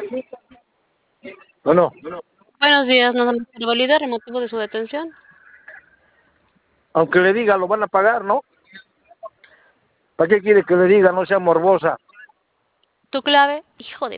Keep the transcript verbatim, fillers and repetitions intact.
Bueno, Buenos días, nada más para validar el motivo de su detención. aunque le diga, lo van a pagar, ¿no? ¿Para qué quiere que le diga? No sea morbosa. ¿Tu clave? Hijo de